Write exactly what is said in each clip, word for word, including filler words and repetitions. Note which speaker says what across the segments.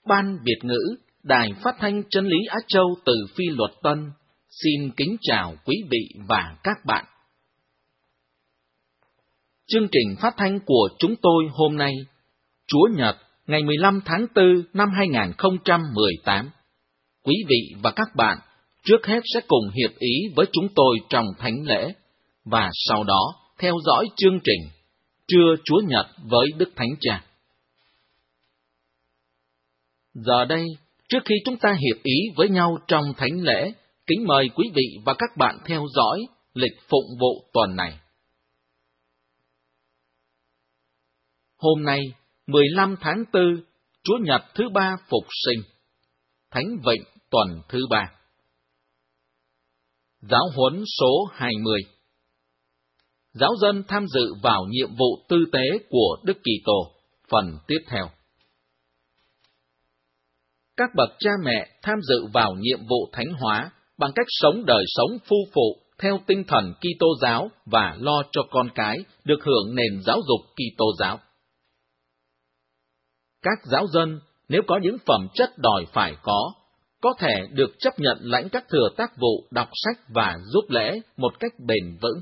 Speaker 1: Ban Việt ngữ, Đài Phát thanh Chân lý Á Châu từ Phi Luật Tân, xin kính chào quý vị và các bạn. Chương trình phát thanh của chúng tôi hôm nay, Chúa Nhật, ngày mười lăm tháng tư năm hai nghìn không trăm mười tám. Quý vị và các bạn trước hết sẽ cùng hiệp ý với chúng tôi trong thánh lễ, và sau đó theo dõi chương trình Trưa Chúa Nhật với Đức Thánh Cha. Giờ đây, trước khi chúng ta hiệp ý với nhau trong thánh lễ, kính mời quý vị và các bạn theo dõi lịch phụng vụ tuần này. Hôm nay, mười lăm tháng tư, Chúa Nhật thứ ba Phục sinh, Thánh Vịnh tuần thứ ba. Giáo huấn số hai mươi. Giáo dân tham dự vào nhiệm vụ tư tế của Đức Kitô, phần tiếp theo. Các bậc cha mẹ tham dự vào nhiệm vụ thánh hóa bằng cách sống đời sống phu phụ theo tinh thần Kitô giáo và lo cho con cái được hưởng nền giáo dục Kitô giáo. Các giáo dân, nếu có những phẩm chất đòi phải có, có thể được chấp nhận lãnh các thừa tác vụ đọc sách và giúp lễ một cách bền vững.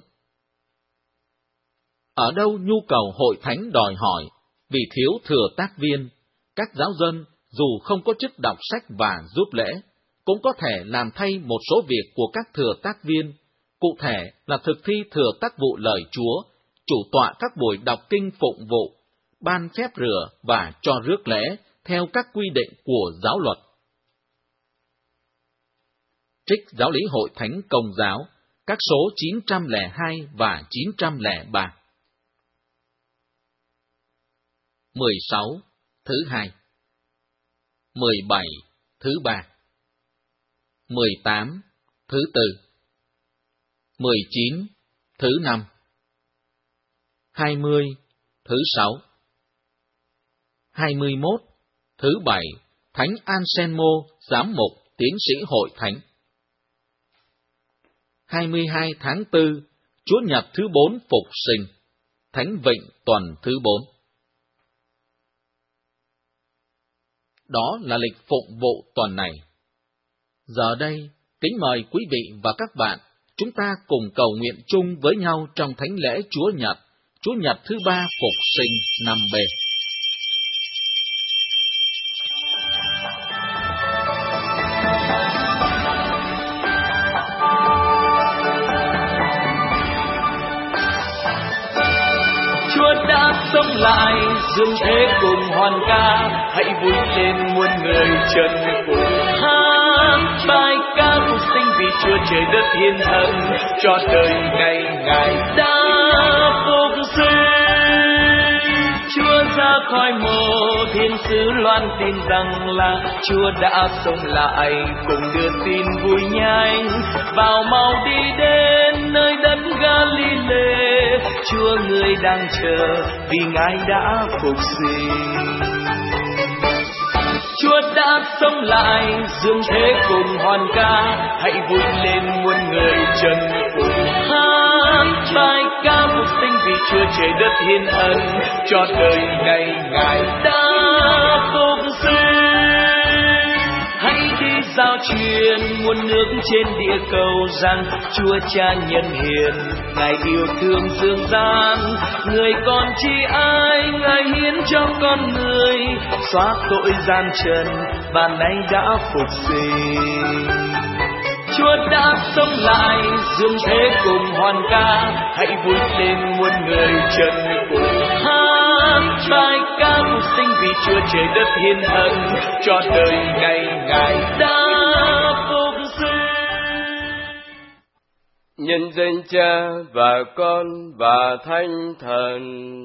Speaker 1: Ở đâu nhu cầu hội thánh đòi hỏi, vì thiếu thừa tác viên, các giáo dân dù không có chức đọc sách và giúp lễ, cũng có thể làm thay một số việc của các thừa tác viên, cụ thể là thực thi thừa tác vụ lời Chúa, chủ tọa các buổi đọc kinh phụng vụ, ban phép rửa và cho rước lễ theo các quy định của giáo luật. Trích Giáo lý Hội Thánh Công giáo, các số chín trăm lẻ hai và chín trăm lẻ ba. mười sáu. Thứ hai. mười bảy. Thứ ba. mười tám. Thứ tư. mười chín. Thứ năm. hai mươi. Thứ sáu. hai mươi mốt. Thứ bảy. Thánh Anselmo, giám mục, tiến sĩ Hội Thánh. hai mươi hai tháng tư, Chúa Nhật thứ bốn Phục sinh, Thánh Vịnh tuần thứ bốn. Đó là lịch phụng vụ tuần này. Giờ đây, kính mời quý vị và các bạn, chúng ta cùng cầu nguyện chung với nhau trong thánh lễ Chúa Nhật, Chúa Nhật thứ ba Phục sinh năm B.
Speaker 2: Chúa đã sống lại, dương thế cùng hoan ca, hãy vui lên muôn người trần cùng hát bài ca phục sinh, vì Chúa trời đất thiên thần cho đời ngày Ngài đã phục sinh. Chúa ra khỏi mộ, thiên sứ loan tin rằng là Chúa đã sống lại, cùng đưa tin vui nhanh vào mau đi đến nơi đất Galilee. Chúa người đang chờ vì Ngài đã phục sinh. Chúa đã sống lại, dương thế cùng hoan ca, hãy vui lên muôn người trần cùng hát bài ca phục sinh, vì Chúa trời đất thiên ân cho đời ngày Ngài đã phục sinh. Hãy đi giao truyền muôn nước trên địa cầu rằng Chúa Cha nhân hiền, Ngài yêu thương dương gian, người còn chi ai Ngài hiến cho con người, xóa tội gian trần và nay đã phục sinh. Chúa đã sống lại, dương thế cùng hoan ca, hãy vui lên muôn người trần cùng hát bài ca phục sinh, vì Chúa trời đất thiên ân cho đời ngày Ngài đã phục sinh.
Speaker 3: Nhân danh Cha và Con và Thánh Thần.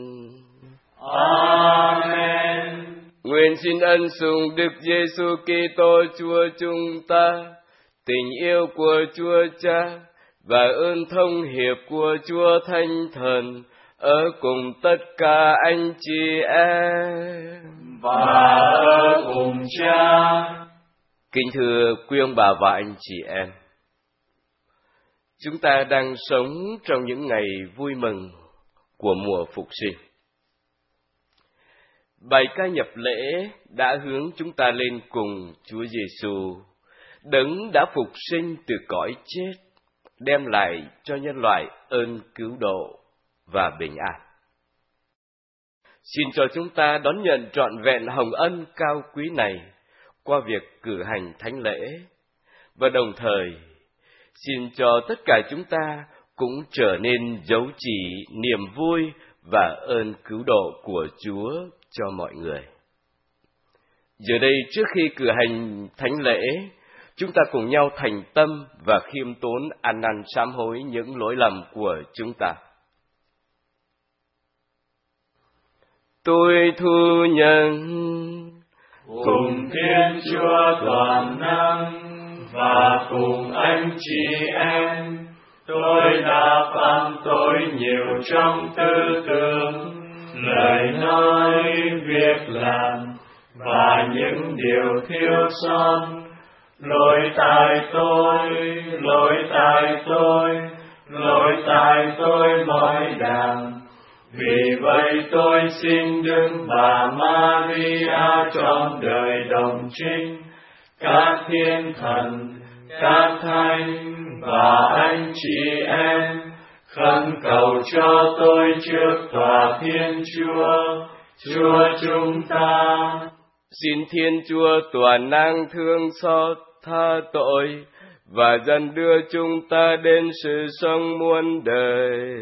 Speaker 2: Amen.
Speaker 3: Nguyện xin ân sủng Đức Giêsu Kitô Chúa chúng ta, tình yêu của Chúa Cha và ơn thông hiệp của Chúa Thánh Thần ở cùng tất cả anh chị em
Speaker 2: và ở cùng Cha.
Speaker 3: Kính thưa quý ông bà và anh chị em, chúng ta đang sống trong những ngày vui mừng của mùa phục sinh. Bài ca nhập lễ đã hướng chúng ta lên cùng Chúa Giêsu, Đấng đã phục sinh từ cõi chết, đem lại cho nhân loại ơn cứu độ và bình an. Xin cho chúng ta đón nhận trọn vẹn hồng ân cao quý này qua việc cử hành thánh lễ, và đồng thời xin cho tất cả chúng ta cũng trở nên dấu chỉ niềm vui và ơn cứu độ của Chúa cho mọi người. Giờ đây, trước khi cử hành thánh lễ, chúng ta cùng nhau thành tâm và khiêm tốn ăn năn sám hối những lỗi lầm của chúng ta. Tôi thu nhận
Speaker 4: cùng Thiên Chúa toàn năng và cùng anh chị em, tôi đã phạm tội nhiều trong tư tưởng, lời nói, việc làm và những điều thiếu sót. Lỗi tại tôi, lỗi tại tôi, lỗi tại tôi mỗi đàng. Vì vậy tôi xin Đức Bà Maria trọn đời đồng trinh, các thiên thần, các thánh và anh chị em, khẩn cầu cho tôi trước tòa Thiên Chúa, Chúa chúng ta.
Speaker 3: Xin Thiên Chúa toàn năng thương xót tha tội và dần đưa chúng ta đến sự sống muôn đời.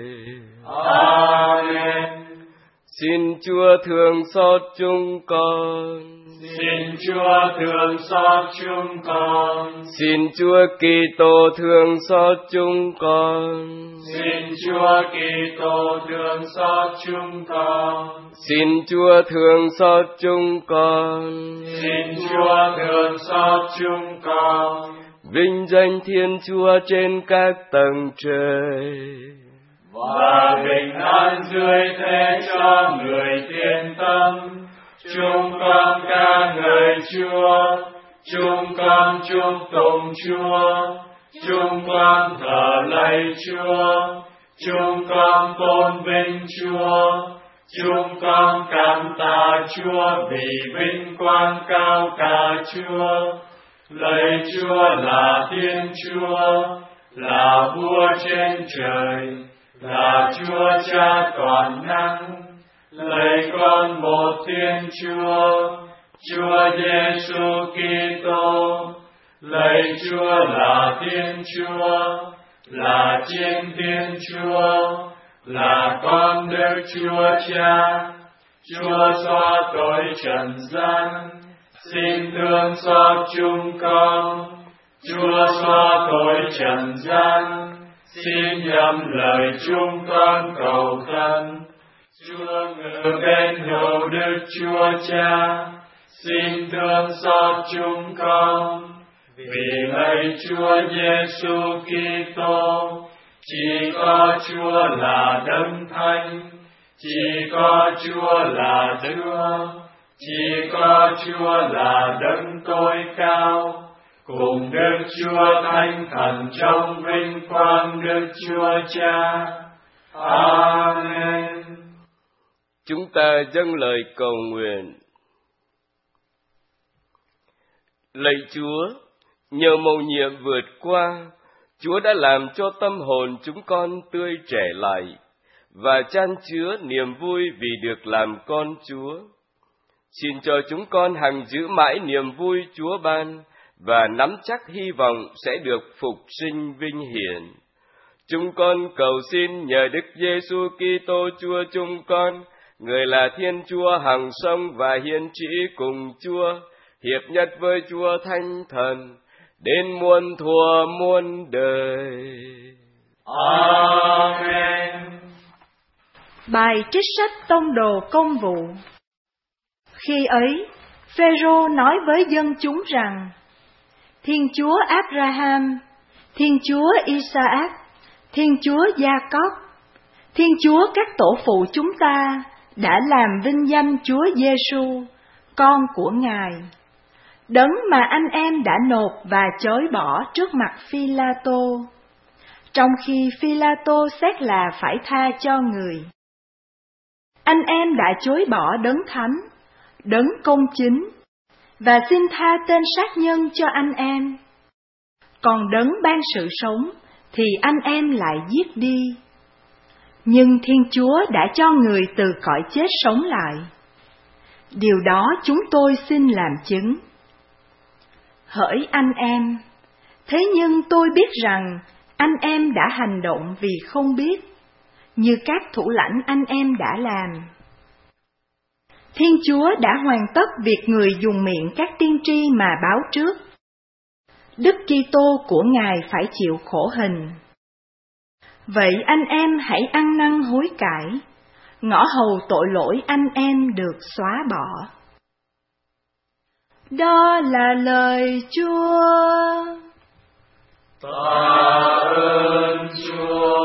Speaker 4: Amen.
Speaker 3: Xin Chúa thương xót chúng con.
Speaker 4: Xin Chúa thương xót chúng con.
Speaker 3: Xin Chúa Kitô thương xót chúng con.
Speaker 4: Xin Chúa Kitô thương xót chúng con.
Speaker 3: Xin Chúa thương xót chúng con.
Speaker 4: Xin Chúa thương xót chúng con.
Speaker 3: Vinh danh Thiên Chúa trên các tầng trời,
Speaker 4: và bình an dưới thế cho người thiên tâm. Chúng con ca ngợi Chúa, chúng con chúc tụng Chúa, chúng con thờ lạy Chúa, chúng con tôn vinh Chúa, chúng con cảm tạ Chúa vì vinh quang cao cả Chúa. Lạy Chúa là Thiên Chúa, là Vua trên trời, là Chúa Cha toàn năng. Lạy con một Thiên Chúa, Chúa Giêsu Kitô. Lạy Chúa là Thiên Chúa, là Chiên Thiên Chúa, là con Đức Chúa Cha. Chúa xóa tội trần gian, xin thương xót chúng con. Chúa xóa tội trần gian, xin nhậm lời chúng con cầu khẩn. Chúa ngự bên hữu Đức Chúa Cha, xin thương xót chúng con. Vì lạy Chúa Giêsu Kitô, chỉ có Chúa là Đấng Thánh, chỉ có Chúa là Chúa, chỉ có Chúa là Đấng tối cao, cùng Đức Chúa Thánh Thần trong vinh quang Đức Chúa Cha. Amen.
Speaker 3: Chúng ta dâng lời cầu nguyện. Lạy Chúa, nhờ mầu nhiệm vượt qua, Chúa đã làm cho tâm hồn chúng con tươi trẻ lại và chan chứa niềm vui vì được làm con Chúa. Xin cho chúng con hằng giữ mãi niềm vui Chúa ban và nắm chắc hy vọng sẽ được phục sinh vinh hiển. Chúng con cầu xin nhờ Đức Giêsu Kitô Chúa chúng con, người là Thiên Chúa hằng sống và hiền trị cùng Chúa, hiệp nhất với Chúa Thánh Thần, đến muôn thuở muôn đời.
Speaker 4: Amen.
Speaker 5: Bài trích sách Tông đồ Công vụ. Khi ấy, Phêrô nói với dân chúng rằng: Thiên Chúa Abraham, Thiên Chúa Isaac, Thiên Chúa Gia-cốp, Thiên Chúa các tổ phụ chúng ta đã làm vinh danh Chúa Giêsu, con của Ngài, Đấng mà anh em đã nộp và chối bỏ trước mặt Phi-la-tô, trong khi Phi-la-tô xét là phải tha cho người. Anh em đã chối bỏ Đấng Thánh, đấng công chính, và xin tha tên sát nhân cho anh em. Còn đấng ban sự sống thì anh em lại giết đi. Nhưng Thiên Chúa đã cho người từ cõi chết sống lại. Điều đó chúng tôi xin làm chứng. Hỡi anh em, thế nhưng tôi biết rằng anh em đã hành động vì không biết, như các thủ lãnh anh em đã làm. Thiên Chúa đã hoàn tất việc người dùng miệng các tiên tri mà báo trước. Đức Kitô của Ngài phải chịu khổ hình. Vậy anh em hãy ăn năn hối cải, ngõ hầu tội lỗi anh em được xóa bỏ. Đó là lời Chúa.
Speaker 4: Tạ ơn Chúa.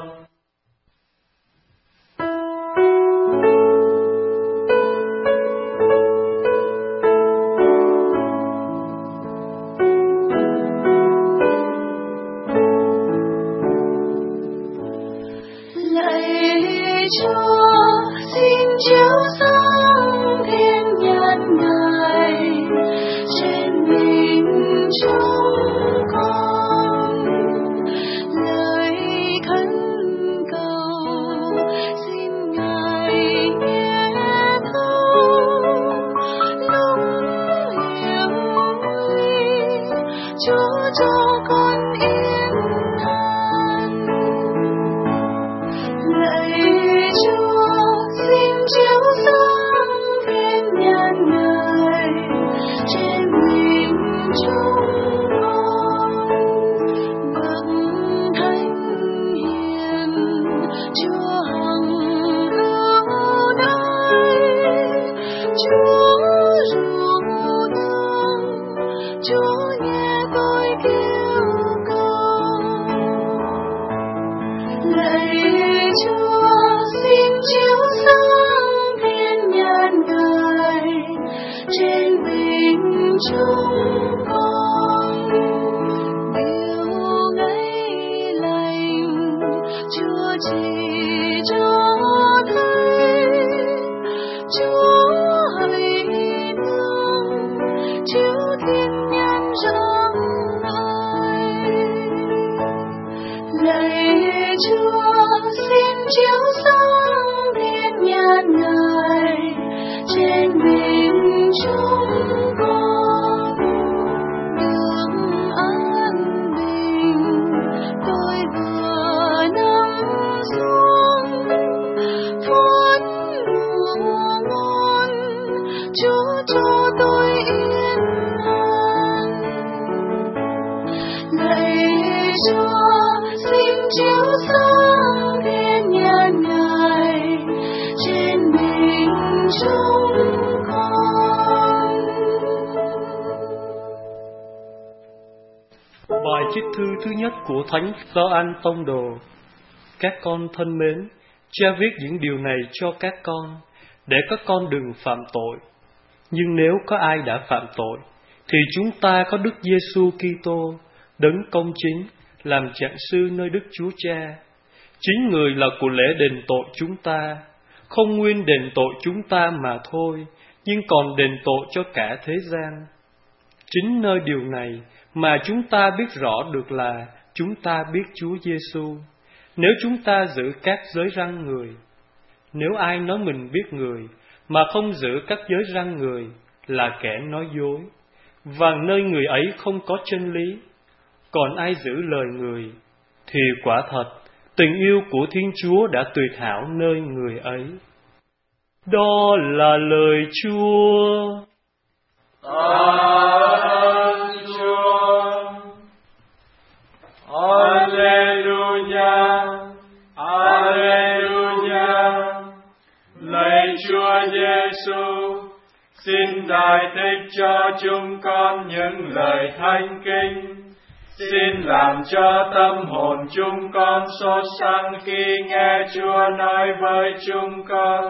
Speaker 6: Bài trích thư thứ nhất của Thánh Gioan Tông Đồ. Các con thân mến, Cha viết những điều này cho các con, để các con đừng phạm tội. Nhưng nếu có ai đã phạm tội, thì chúng ta có Đức Giêsu Kitô, đấng công chính, làm trạng sư nơi Đức Chúa Cha. Chính người là của lễ đền tội chúng ta, không nguyên đền tội chúng ta mà thôi, nhưng còn đền tội cho cả thế gian. Chính nơi điều này mà chúng ta biết rõ được là chúng ta biết Chúa Giêsu, nếu chúng ta giữ các giới răn người. Nếu ai nói mình biết người mà không giữ các giới răn người là kẻ nói dối, và nơi người ấy không có chân lý. Còn ai giữ lời người thì quả thật tình yêu của Thiên Chúa đã tuyệt hảo nơi người ấy. Đó là lời Chúa.
Speaker 4: Ơn Chúa. Alleluia. Alleluia. Lạy Chúa Giêsu, xin đại thích cho chúng con những lời thánh kinh. Xin làm cho tâm hồn chúng con sốt sắng khi nghe Chúa nói với chúng con.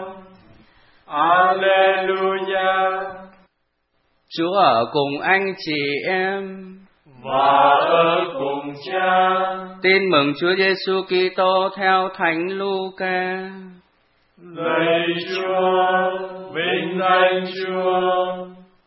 Speaker 4: Alleluia.
Speaker 3: Chúa ở cùng anh chị em
Speaker 4: và ở cùng Cha.
Speaker 3: Tin mừng Chúa Giêsu Kitô theo Thánh Luca.
Speaker 4: Lạy Chúa, vinh danh Chúa.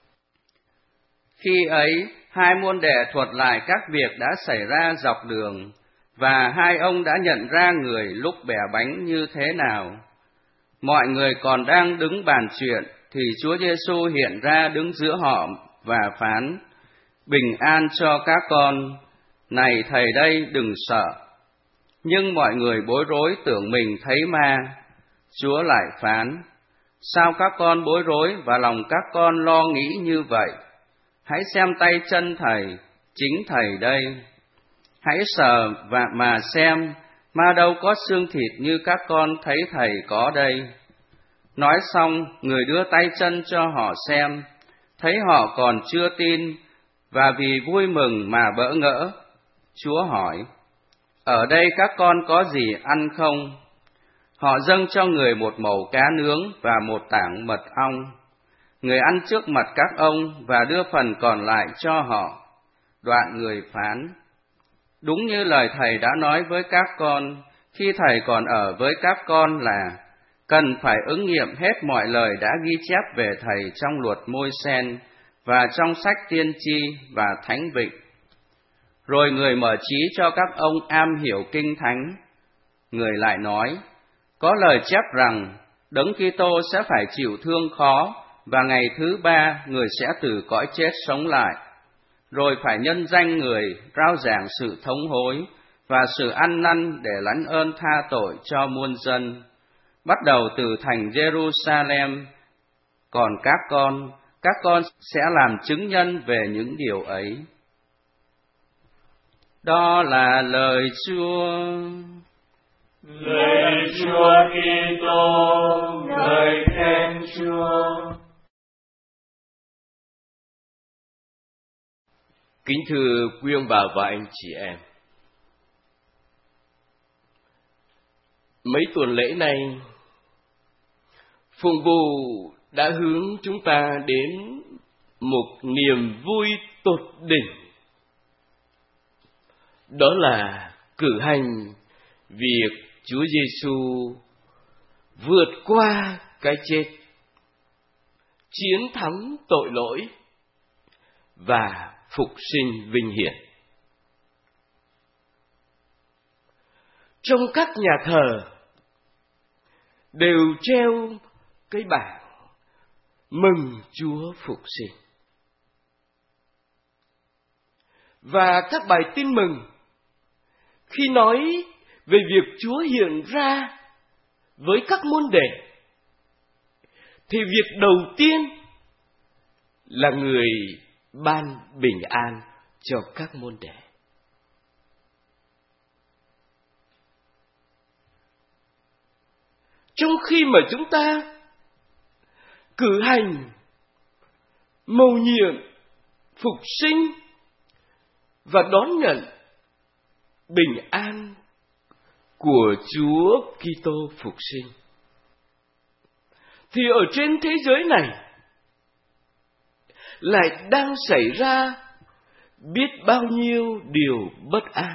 Speaker 7: Khi ấy, hai môn đệ thuật lại các việc đã xảy ra dọc đường, và hai ông đã nhận ra người lúc bẻ bánh như thế nào. Mọi người còn đang đứng bàn chuyện, thì Chúa Giêsu hiện ra đứng giữa họ và phán: Bình an cho các con, này thầy đây, đừng sợ. Nhưng mọi người bối rối tưởng mình thấy ma. Chúa lại phán: Sao các con bối rối và lòng các con lo nghĩ như vậy? Hãy xem tay chân thầy, chính thầy đây. Hãy sờ và mà xem, ma đâu có xương thịt như các con thấy thầy có đây. Nói xong, người đưa tay chân cho họ xem, thấy họ còn chưa tin, và vì vui mừng mà bỡ ngỡ. Chúa hỏi: Ở đây các con có gì ăn không? Họ dâng cho người một mẩu cá nướng và một tảng mật ong. Người ăn trước mặt các ông và đưa phần còn lại cho họ. Đoạn người phán: Đúng như lời thầy đã nói với các con, khi thầy còn ở với các con là cần phải ứng nghiệm hết mọi lời đã ghi chép về thầy trong luật Môi-sen và trong sách tiên tri và thánh vịnh. Rồi người mở trí cho các ông am hiểu kinh thánh. Người lại nói: Có lời chép rằng Đấng Kitô sẽ phải chịu thương khó, và ngày thứ ba người sẽ từ cõi chết sống lại. Rồi phải nhân danh người rao giảng sự thống hối và sự ăn năn để lãnh ơn tha tội cho muôn dân, bắt đầu từ thành Jerusalem. Còn các con, các con sẽ làm chứng nhân về những điều ấy. Đó là lời Chúa.
Speaker 4: Lạy Chúa Kitô, ngợi khen Chúa.
Speaker 3: Kính thưa quý ông bà và anh chị em, mấy tuần lễ này, phụng vụ đã hướng chúng ta đến một niềm vui tột đỉnh. Đó là cử hành việc Chúa Giêsu vượt qua cái chết, chiến thắng tội lỗi và phục sinh vinh hiển. Trong các nhà thờ đều treo cái bảng mừng Chúa phục sinh. Và các bài tin mừng khi nói về việc Chúa hiện ra với các môn đệ, thì việc đầu tiên là người ban bình an cho các môn đệ. Trong khi mà chúng ta cử hành mầu nhiệm phục sinh và đón nhận bình an của Chúa Kitô phục sinh, thì ở trên thế giới này lại đang xảy ra biết bao nhiêu điều bất an.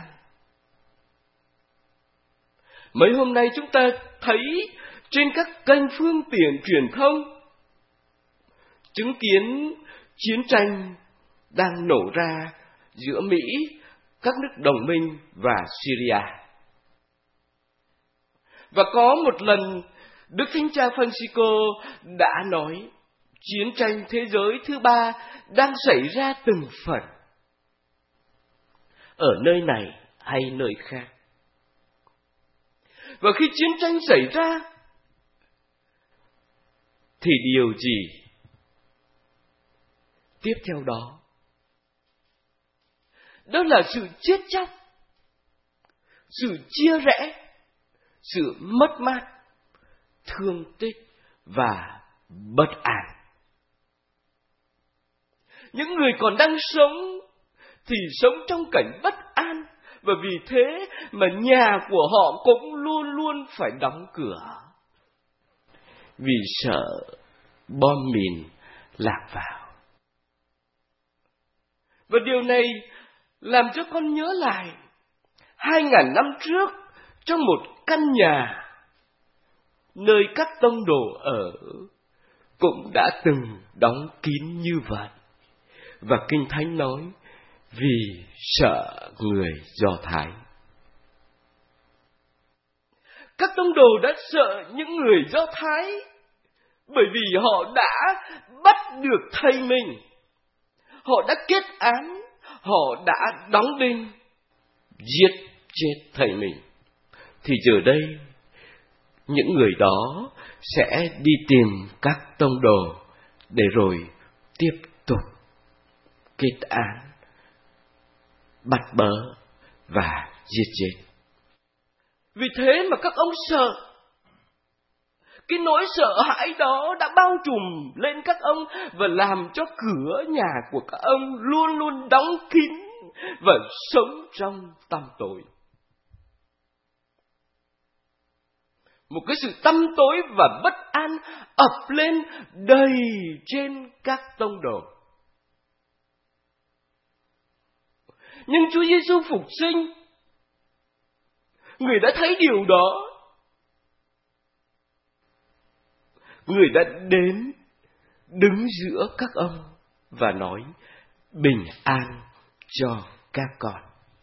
Speaker 3: Mấy hôm nay chúng ta thấy trên các kênh phương tiện truyền thông chứng kiến chiến tranh đang nổ ra giữa Mỹ, các nước đồng minh và Syria. Và có một lần Đức Thánh Cha Francisco đã nói chiến tranh thế giới thứ ba đang xảy ra từng phần, ở nơi này hay nơi khác. Và khi chiến tranh xảy ra thì điều gì tiếp theo đó? Đó là sự chết chóc, sự chia rẽ, sự mất mát, thương tích và bất an. Những người còn đang sống thì sống trong cảnh bất an, và vì thế mà nhà của họ cũng luôn luôn phải đóng cửa, vì sợ bom mìn lạc vào. Và điều này làm cho con nhớ lại hai ngàn năm trước, trong một căn nhà nơi các tông đồ ở cũng đã từng đóng kín như vậy. Và Kinh Thánh nói vì sợ người Do Thái. Các tông đồ đã sợ những người Do Thái bởi vì họ đã bắt được thầy mình. Họ đã kết án, họ đã đóng đinh, giết chết thầy mình. Thì giờ đây, những người đó sẽ đi tìm các tông đồ để rồi tiếp tục kết án, bắt bớ và giết chết. Vì thế mà các ông sợ. Cái nỗi sợ hãi đó đã bao trùm lên các ông và làm cho cửa nhà của các ông luôn luôn đóng kín và sống trong tăm tối. Một cái sự tăm tối và bất an ập lên đầy trên các tông đồ. Nhưng Chúa Giêsu phục sinh, Người đã thấy điều đó. Người đã đến đứng giữa các ông và nói bình an cho các con.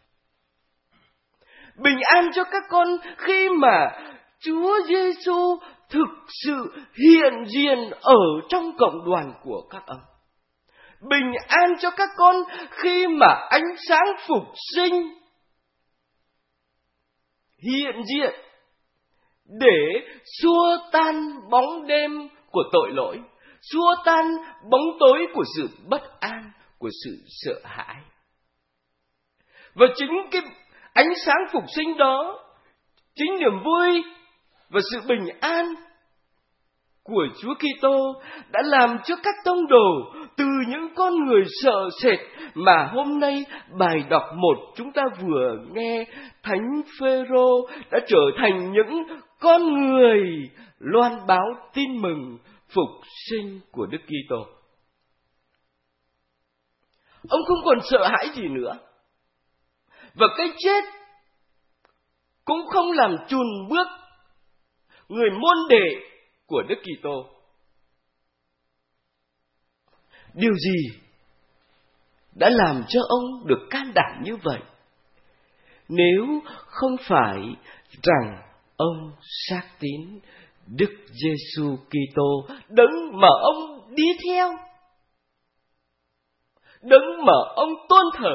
Speaker 3: Bình an cho các con khi mà Chúa Giêsu thực sự hiện diện ở trong cộng đoàn của các ông. Bình an cho các con khi mà ánh sáng phục sinh hiện diện để xua tan bóng đêm của tội lỗi, xua tan bóng tối của sự bất an, của sự sợ hãi. Và chính cái ánh sáng phục sinh đó, chính niềm vui và sự bình an của Chúa Kitô đã làm cho các tông đồ từ những con người sợ sệt mà hôm nay bài đọc một chúng ta vừa nghe, Thánh Phêrô đã trở thành những con người loan báo tin mừng phục sinh của Đức Kitô. Ông không còn sợ hãi gì nữa. Và cái chết cũng không làm chùn bước người môn đệ của Đức Kitô. Điều gì đã làm cho ông được can đảm như vậy? Nếu không phải rằng ông xác tín Đức Giêsu Kitô, đấng mà ông đi theo, đấng mà ông tôn thờ,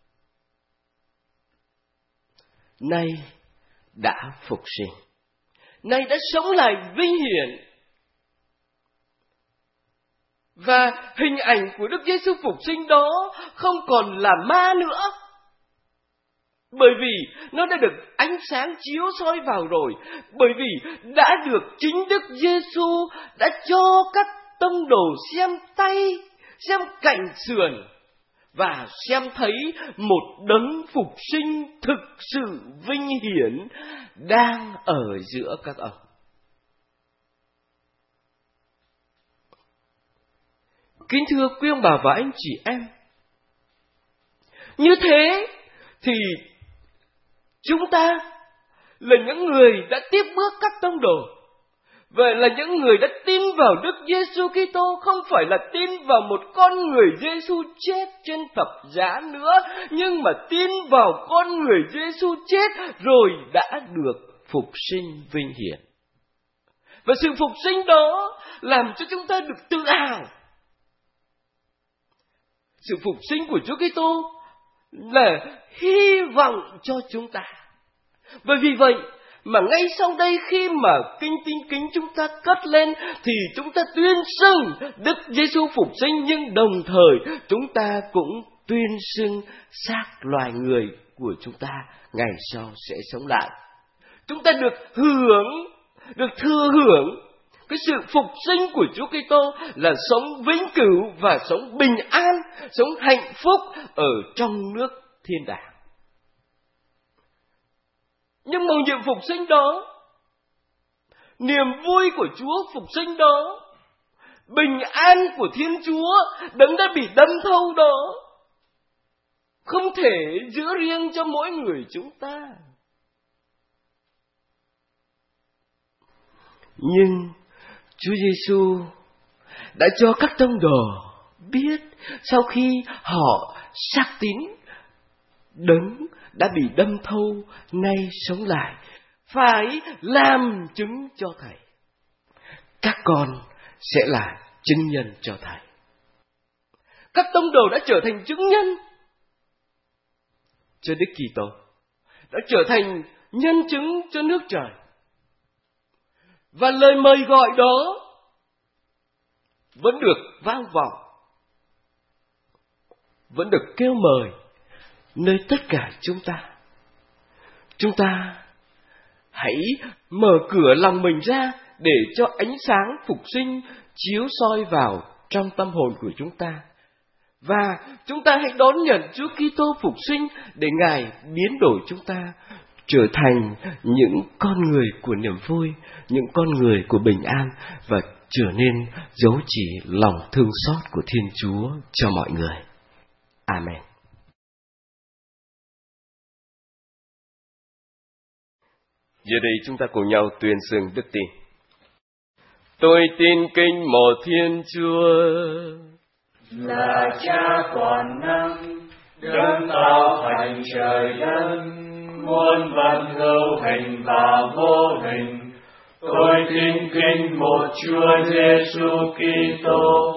Speaker 3: nay đã phục sinh, nay đã sống lại vinh hiển. Và hình ảnh của Đức Giêsu phục sinh đó không còn là ma nữa, bởi vì nó đã được ánh sáng chiếu soi vào rồi, bởi vì đã được chính Đức Giêsu đã cho các tông đồ xem tay, xem cạnh sườn và xem thấy một đấng phục sinh thực sự vinh hiển đang ở giữa các ông. Kính thưa quý ông bà và anh chị em, như thế thì chúng ta là những người đã tiếp bước các tông đồ, vậy là những người đã tin vào Đức Giêsu Kitô, không phải là tin vào một con người Giêsu chết trên thập giá nữa, nhưng mà tin vào con người Giêsu chết rồi đã được phục sinh vinh hiển. Và sự phục sinh đó làm cho chúng ta được tự hào. Sự phục sinh của Chúa Kitô là hy vọng cho chúng ta. Bởi vì vậy mà ngay sau đây khi mà kinh tin kính chúng ta cất lên thì chúng ta tuyên xưng Đức Giêsu phục sinh, nhưng đồng thời chúng ta cũng tuyên xưng xác loài người của chúng ta ngày sau sẽ sống lại. Chúng ta được hưởng, được thừa hưởng cái sự phục sinh của Chúa Kitô là sống vĩnh cửu và sống bình an, sống hạnh phúc ở trong nước thiên đàng. Nhưng mầu nhiệm phục sinh đó, niềm vui của Chúa phục sinh đó, bình an của Thiên Chúa đấng đã bị đâm thâu đó, không thể giữ riêng cho mỗi người chúng ta. Nhưng Chúa Giêsu đã cho các tông đồ biết sau khi họ xác tín Đấng đã bị đâm thâu nay sống lại, phải làm chứng cho Thầy. Các con sẽ là chứng nhân cho Thầy. Các tông đồ đã trở thành chứng nhân cho Đức Kitô, đã trở thành nhân chứng cho nước trời. Và lời mời gọi đó vẫn được vang vọng, vẫn được kêu mời nơi tất cả chúng ta. Chúng ta hãy mở cửa lòng mình ra để cho ánh sáng phục sinh chiếu soi vào trong tâm hồn của chúng ta. Và chúng ta hãy đón nhận Chúa Kitô phục sinh để Ngài biến đổi chúng ta trở thành những con người của niềm vui, những con người của bình an, và trở nên dấu chỉ lòng thương xót của Thiên Chúa cho mọi người. Amen. Giờ đây chúng ta cùng nhau tuyên xưng đức tin. Tôi tin kính một Thiên Chúa,
Speaker 4: là Cha toàn năng, đấng tạo thành trời đất, muôn vật hữu hình và vô hình. Tôi tin kính một Chúa Giêsu Kitô,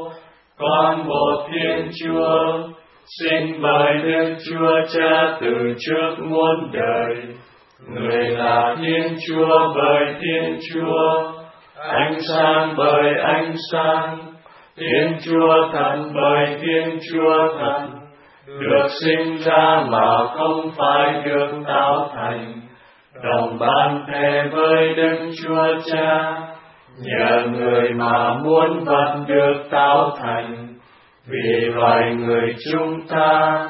Speaker 4: con một Thiên Chúa, sinh bởi Đức Chúa Cha từ trước muôn đời. Người là Thiên Chúa bởi Thiên Chúa, ánh sáng bởi ánh sáng, Thiên Chúa thật bởi Thiên Chúa thật, được sinh ra mà không phải được tạo thành, đồng ban thề với Đức Chúa Cha, nhờ người mà muôn vật được tạo thành, vì loài người chúng ta,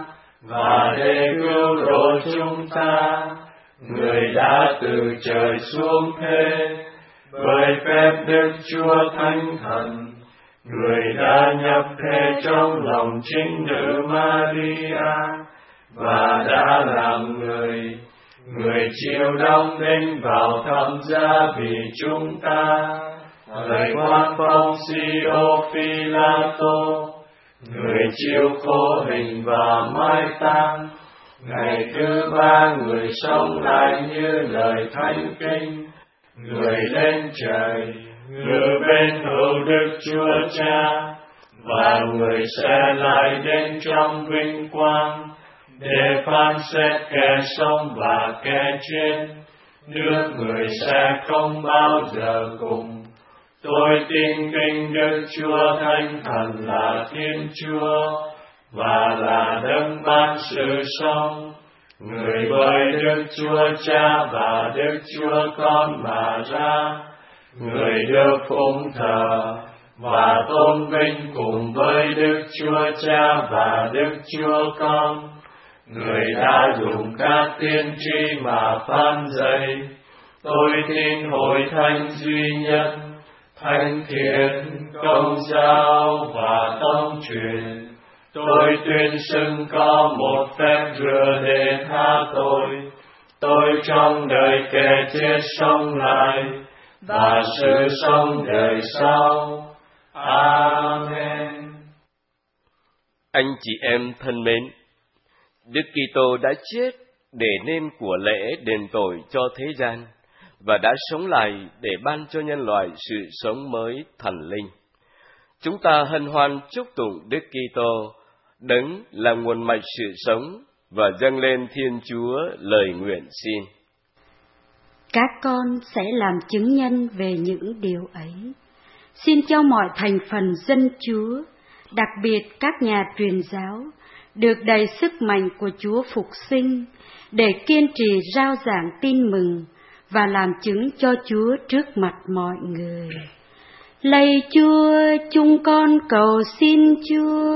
Speaker 4: và để cứu rỗi chúng ta, người đã từ trời xuống thế, bởi phép Đức Chúa Thánh Thần, người đã nhập thế trong lòng chính nữ Maria, và đã làm người, người chịu đóng đinh vào thập giá vì chúng ta, lời quan phong Phi-ô Phi-la-tô, người chịu khổ hình và mai táng, ngày thứ ba người sống lại như lời thánh kinh, người lên trời, ngự bên hữu Đức Chúa Cha, và người sẽ lại đến trong vinh quang để phán xét kẻ sống và kẻ chết. Nước người sẽ không bao giờ cùng. Tôi tin kính Đức Chúa Thánh Thần là Thiên Chúa, và là đấng ban sự sống, người bởi Đức Chúa Cha và Đức Chúa Con mà ra, người được phụng thờ và tôn vinh cùng với Đức Chúa Cha và Đức Chúa Con, người đã dùng các tiên tri mà phán dạy. Tôi tin hội thánh duy nhất, thánh thiện, công giáo và tông truyền. Tôi tuyên xưng có một phép rửa để tha tội. Tôi trong đời kẻ chết sống lại, và sự sống đời sau. Amen.
Speaker 3: Anh chị em thân mến, Đức Kitô đã chết để nên của lễ đền tội cho thế gian, và đã sống lại để ban cho nhân loại sự sống mới thần linh. Chúng ta hân hoan chúc tụng Đức Kitô, đấng là nguồn mạch sự sống, và dâng lên Thiên Chúa lời nguyện xin.
Speaker 8: Các con sẽ làm chứng nhân về những điều ấy. Xin cho mọi thành phần dân Chúa, đặc biệt các nhà truyền giáo, được đầy sức mạnh của Chúa phục sinh, để kiên trì rao giảng tin mừng và làm chứng cho Chúa trước mặt mọi người. Lạy Chúa, chúng con cầu xin Chúa.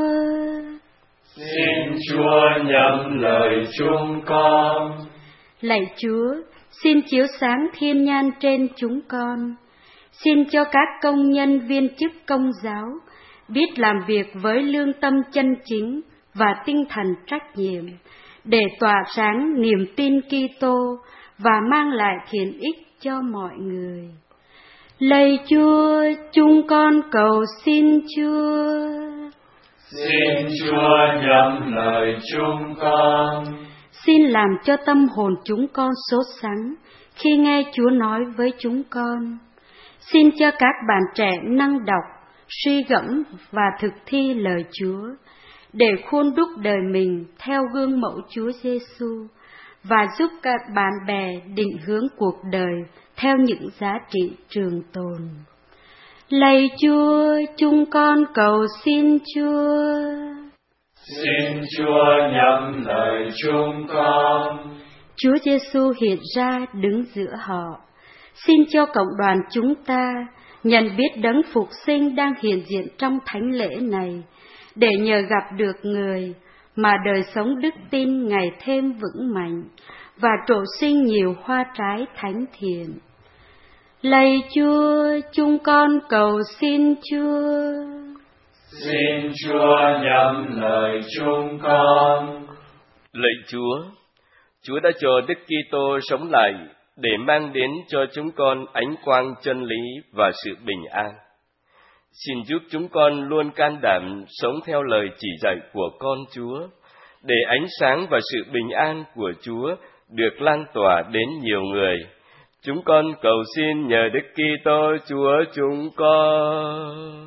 Speaker 4: Xin Chúa nhậm lời chúng con.
Speaker 8: Lạy Chúa, xin chiếu sáng thiên nhãn trên chúng con. Xin cho các công nhân viên chức công giáo biết làm việc với lương tâm chân chính và tinh thần trách nhiệm, để tỏa sáng niềm tin Kitô và mang lại thiện ích cho mọi người. Lạy Chúa, chúng con cầu xin Chúa.
Speaker 4: Xin Chúa nhậm lời chúng con.
Speaker 8: Xin làm cho tâm hồn chúng con sốt sắng khi nghe Chúa nói với chúng con. Xin cho các bạn trẻ năng đọc, suy gẫm và thực thi lời Chúa, để khuôn đúc đời mình theo gương mẫu Chúa Giêsu và giúp các bạn bè định hướng cuộc đời theo những giá trị trường tồn. Lạy Chúa, chúng con cầu xin Chúa.
Speaker 4: Xin Chúa nhậm lời chúng con.
Speaker 8: Chúa Giêsu hiện ra đứng giữa họ. Xin cho cộng đoàn chúng ta nhận biết đấng phục sinh đang hiện diện trong thánh lễ này, để nhờ gặp được người mà đời sống đức tin ngày thêm vững mạnh và trổ sinh nhiều hoa trái thánh thiện. Lạy Chúa, chúng con cầu xin Chúa.
Speaker 4: Xin Chúa nhậm lời chúng con.
Speaker 3: Lạy Chúa, Chúa đã cho Đức Kitô sống lại để mang đến cho chúng con ánh quang chân lý và sự bình an. Xin giúp chúng con luôn can đảm sống theo lời chỉ dạy của con Chúa, để ánh sáng và sự bình an của Chúa được lan tỏa đến nhiều người. Chúng con cầu xin nhờ Đức Kitô Chúa chúng con.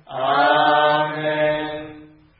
Speaker 4: Amen.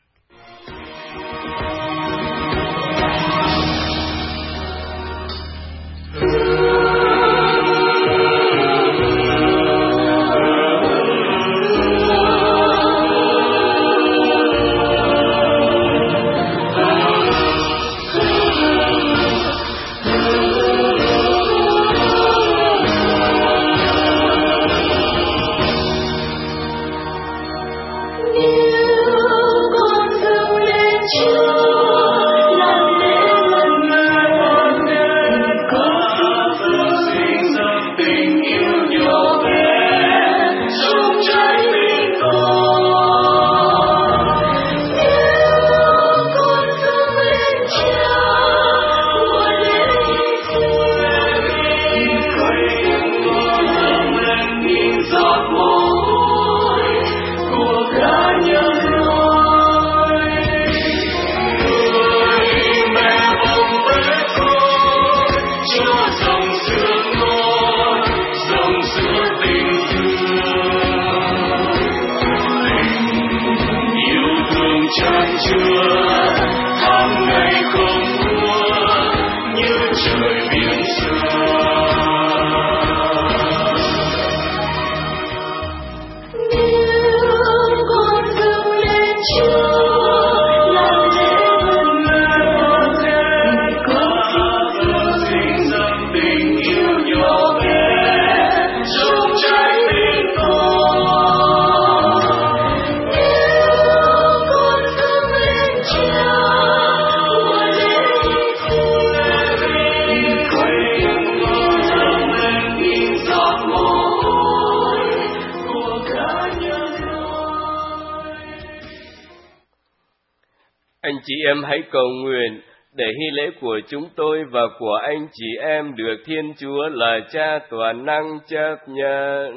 Speaker 3: Anh chị em hãy cầu nguyện để hy lễ của chúng tôi và của anh chị em được Thiên Chúa là Cha toàn năng chấp nhận.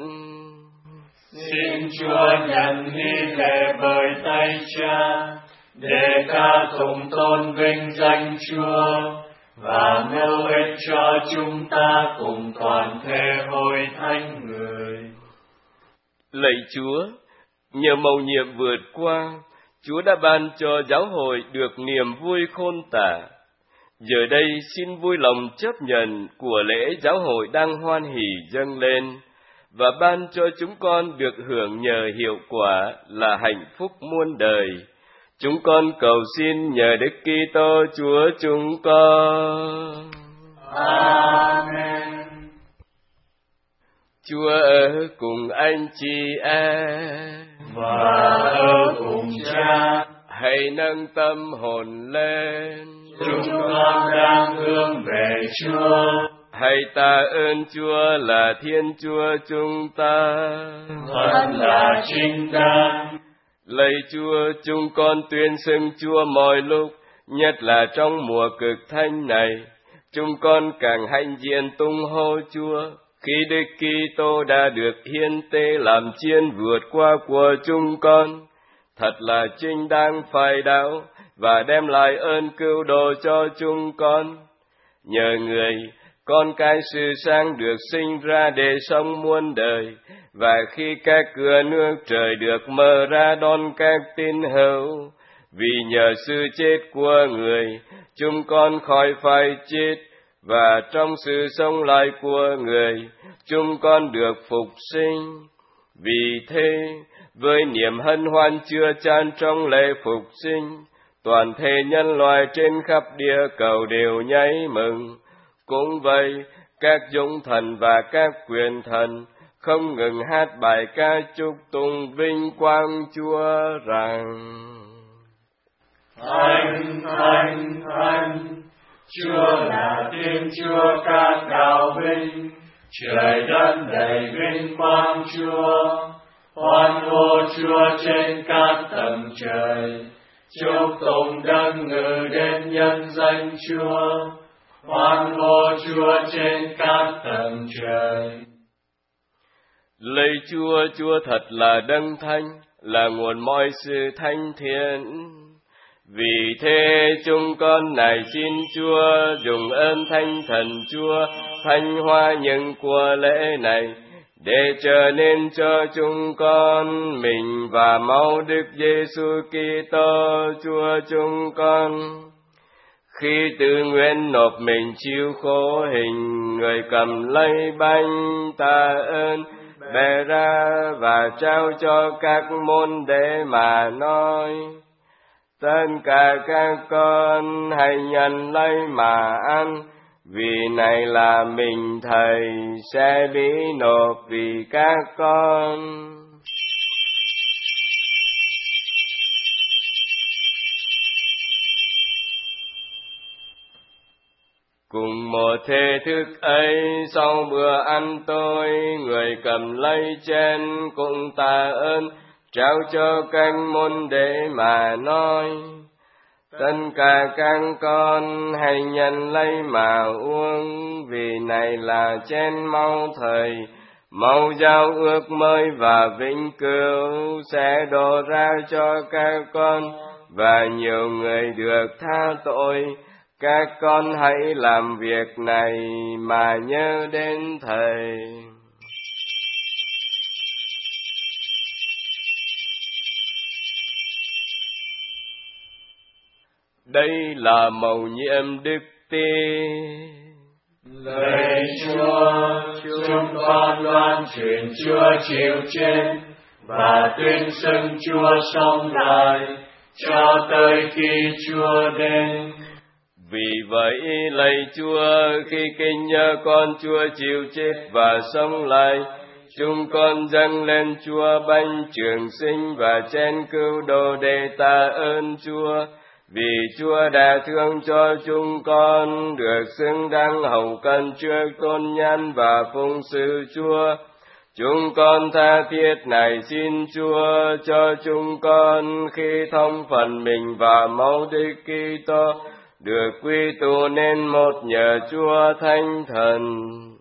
Speaker 4: Xin Chúa nhận hy lễ bởi tay Cha, để ca tụng tôn vinh danh Chúa và mưu ích cho chúng ta cùng toàn thể hội thánh người.
Speaker 3: Lạy Chúa, nhờ mầu nhiệm vượt qua, Chúa đã ban cho giáo hội được niềm vui khôn tả. Giờ đây xin vui lòng chấp nhận của lễ giáo hội đang hoan hỉ dâng lên, và ban cho chúng con được hưởng nhờ hiệu quả là hạnh phúc muôn đời. Chúng con cầu xin nhờ Đức Kitô Chúa chúng con.
Speaker 4: Amen.
Speaker 3: Chúa ở cùng anh chị em
Speaker 4: và ở cùng Cha.
Speaker 3: Hãy nâng tâm hồn lên.
Speaker 4: Chúng con đang hướng về Chúa.
Speaker 3: Hãy tạ ơn Chúa là Thiên Chúa chúng ta.
Speaker 4: Thật là chính đáng.
Speaker 3: Lạy Chúa, chúng con tuyên xưng Chúa mọi lúc, nhất là trong mùa cực thanh này. Chúng con càng hãnh diện tung hô Chúa, khi Đức Kitô đã được hiến tế làm chiên vượt qua của chúng con, thật là chính đáng phải đạo và đem lại ơn cứu độ cho chúng con. Nhờ Người, con cái sự sáng được sinh ra để sống muôn đời, và khi các cửa nước trời được mở ra đón các tín hữu, vì nhờ sự chết của Người, chúng con khỏi phải chết, và trong sự sống lại của Người, chúng con được phục sinh. Vì thế, với niềm hân hoan chưa chan trong lễ phục sinh, toàn thể nhân loại trên khắp địa cầu đều nháy mừng. Cũng vậy, các dũng thần và các quyền thần không ngừng hát bài ca chúc tụng vinh quang Chúa rằng:
Speaker 4: Thánh, Thánh, Thánh, Chúa là Thiên Chúa các đạo binh, trời đất đầy vinh quang Chúa. Hoan hô Chúa trên các tầng trời, chúc tụng đấng ngự đến nhân danh Chúa. Hoan hô Chúa trên các tầng trời.
Speaker 3: Lạy Chúa, Chúa thật là đấng thánh, là nguồn mọi sự thánh thiện. Vì thế chúng con nài xin Chúa dùng ơn Thánh Thần Chúa thanh hóa những của lễ này, để trở nên cho chúng con mình và máu Đức Giêsu Kitô Chúa chúng con. Khi tự nguyện nộp mình chịu khổ hình, Người cầm lấy bánh tạ ơn, bẻ ra và trao cho các môn đệ mà nói: tất cả các con hãy nhận lấy mà ăn, vì này là mình Thầy sẽ bị nộp vì các con. Cùng một thể thức ấy, sau bữa ăn tối, Người cầm lấy chén cũng tạ ơn, trao cho các môn đệ mà nói: tất cả các con hãy nhận lấy mà uống, vì này là chén máu Thầy, máu giao ước mới và vĩnh cửu, sẽ đổ ra cho các con và nhiều người được tha tội. Các con hãy làm việc này mà nhớ đến Thầy. Đây là mầu nhiệm đức tin.
Speaker 4: Lạy Chúa, chúng con loan truyền Chúa chịu chết và tuyên xưng Chúa sống lại cho tới khi Chúa đến.
Speaker 3: Vì vậy, lạy Chúa, khi kinh nhớ con Chúa chịu chết và sống lại, chúng con dâng lên Chúa bánh trường sinh và chén cứu độ để tạ ơn Chúa. Vì Chúa đã thương cho chúng con được xứng đáng hầu cận trước tôn nhân và phụng sự Chúa, chúng con tha thiết này xin Chúa cho chúng con khi thông phần mình và máu Đức Kitô được quy tụ nên một nhờ Chúa Thánh Thần.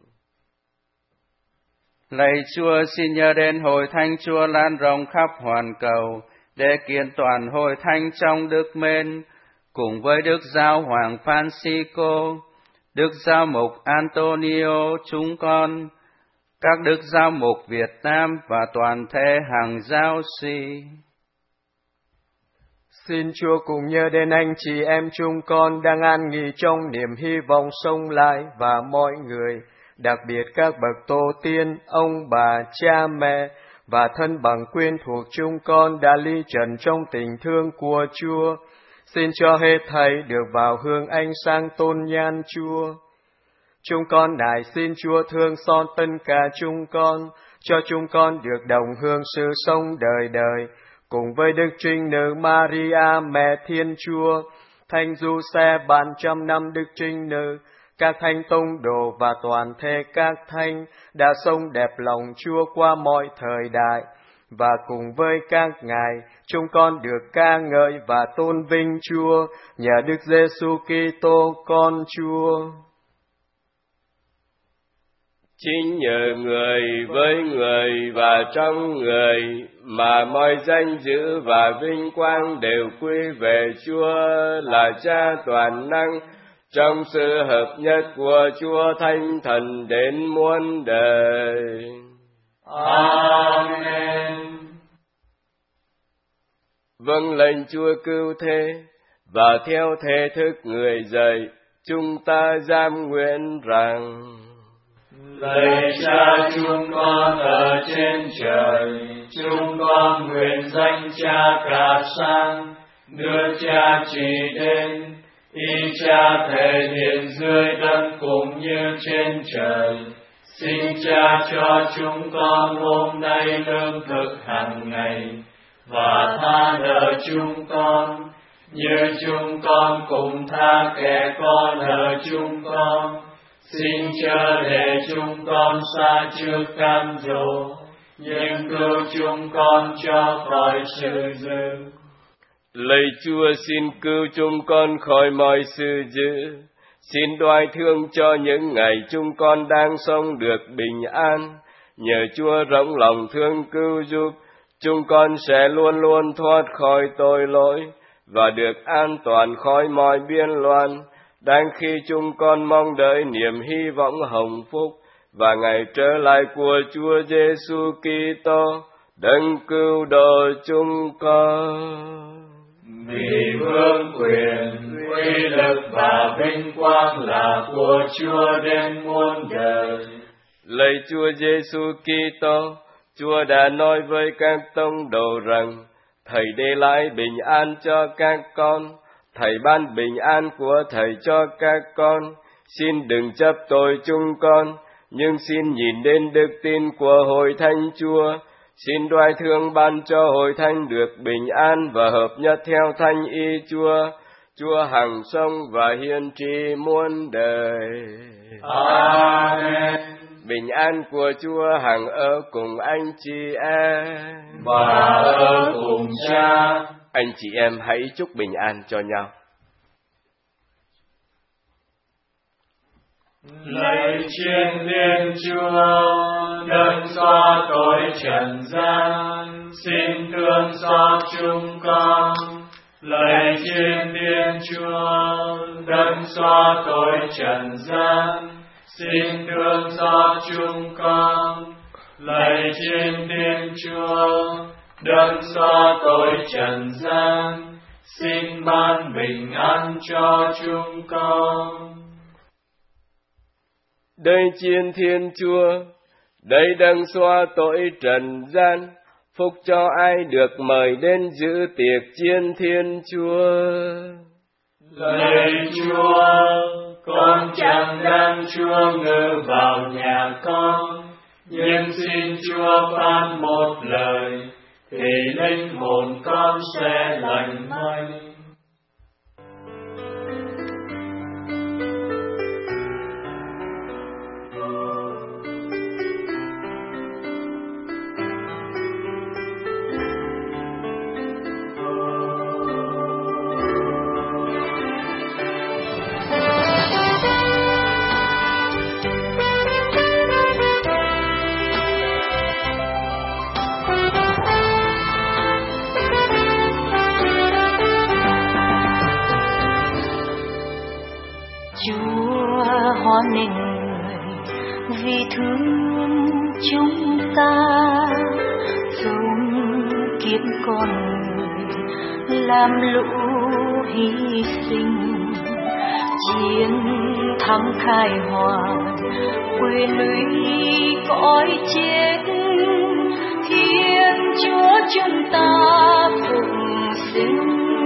Speaker 7: Lạy Chúa, xin nhớ đến hội thánh Chúa lan rộng khắp hoàn cầu, để kiện toàn hội thánh trong đức mến, cùng với Đức Giáo Hoàng Francisco, Đức Giáo mục Antonio chúng con, các Đức Giáo mục Việt Nam và toàn thể hàng giáo sĩ.
Speaker 9: Xin Chúa cùng nhớ đến anh chị em chúng con đang an nghỉ trong niềm hy vọng sống lại, và mọi người, đặc biệt các bậc tổ tiên, ông bà, cha mẹ và thân bằng quyến thuộc chúng con đã ly trần trong tình thương của Chúa. Xin cho hết thảy được vào hương ánh sáng tôn nhan Chúa. Chúng con nài xin Chúa thương xót tất cả chúng con, cho chúng con được đồng hương sự sống đời đời, cùng với Đức Trinh Nữ Maria Mẹ Thiên Chúa, Thánh Giuse ban trăm năm Đức Trinh Nữ, các thánh tông đồ và toàn thể các thánh đã sống đẹp lòng Chúa qua mọi thời đại. Và cùng với các ngài, chúng con được ca ngợi và tôn vinh Chúa nhờ Đức Giêsu Kitô con Chúa.
Speaker 3: Chính nhờ người với người và trong người mà mọi danh dự và vinh quang đều quy về Chúa là Cha toàn năng, trong sự hợp nhất của Chúa Thánh Thần đến muôn đời.
Speaker 4: Amen.
Speaker 3: Vâng lệnh Chúa cứu thế, và theo thể thức người dạy, chúng ta giam nguyện rằng:
Speaker 4: Lạy Cha chúng con ở trên trời, chúng con nguyện danh Cha cả sang, đưa Cha trị đến, ý Cha thể hiện dưới đất cũng như trên trời. Xin Cha cho chúng con hôm nay lương thực hàng ngày, và tha nợ chúng con, như chúng con cũng tha kẻ có nợ chúng con. Xin chớ để chúng con sa trước cam dỗ, nhưng cứu chúng con cho khỏi sự dữ.
Speaker 3: Lạy Chúa, xin cứu chúng con khỏi mọi sự dữ. Xin đoái thương cho những ngày chúng con đang sống được bình an. Nhờ Chúa rộng lòng thương cứu giúp, chúng con sẽ luôn luôn thoát khỏi tội lỗi và được an toàn khỏi mọi biên loạn, đang khi chúng con mong đợi niềm hy vọng hồng phúc và ngày trở lại của Chúa Giêsu Kitô, đấng cứu độ chúng con.
Speaker 4: Vì vương quyền, uy lực và vinh quang là của Chúa đến muôn đời.
Speaker 3: Lạy Chúa Giêsu Kitô, Chúa đã nói với các tông đồ rằng: Thầy để lại bình an cho các con, Thầy ban bình an của Thầy cho các con. Xin đừng chấp tội chúng con, nhưng xin nhìn đến đức tin của Hội Thánh Chúa. Xin đoái thương ban cho Hội Thánh được bình an và hợp nhất theo Thánh ý Chúa. Chúa hằng sống và hiên trị muôn đời.
Speaker 4: Amen.
Speaker 3: Bình an của Chúa hằng ở cùng anh chị em
Speaker 4: và ở cùng Cha.
Speaker 3: Anh chị em hãy chúc bình an cho nhau.
Speaker 4: Lạy Thiên Liêng Chúa, đấng xóa tội trần gian, xin thương xót chúng con. Lạy Thiên Liêng Chúa, đấng xóa tội trần gian, xin thương xót chúng con. Lạy Thiên Liêng Chúa, đấng xóa tội trần gian, xin ban bình an cho chúng con.
Speaker 3: Đây Chiên Thiên Chúa, đây đấng xóa tội trần gian, phúc cho ai được mời đến dự tiệc Chiên Thiên Chúa.
Speaker 4: Lạy Chúa, con chẳng đang Chúa ngự vào nhà con, nhưng xin Chúa phán một lời, thì linh hồn con sẽ lành mạnh.
Speaker 10: hoan nghênh người vì thương chúng ta, dùng kiếp con người làm lũ hy sinh, chiến thắng khai hoàng quyền lũy cõi chết. Thiên Chúa chúng ta phụng sinh,